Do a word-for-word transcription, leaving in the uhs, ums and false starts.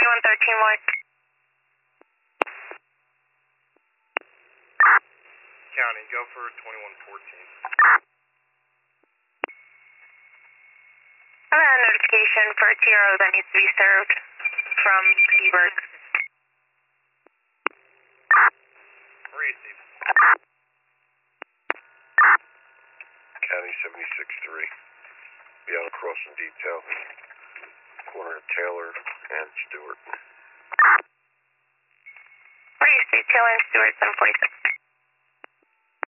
twenty-one thirteen white. County, go for twenty-one fourteen. I have a notification for a T R O that needs to be served from Seabird. Where are you, Steve? County seventy-six three. Be on a crossing detail. Corner of Taylor and Stewart. Where are you, Steve? Taylor and Stewart, seven forty-six.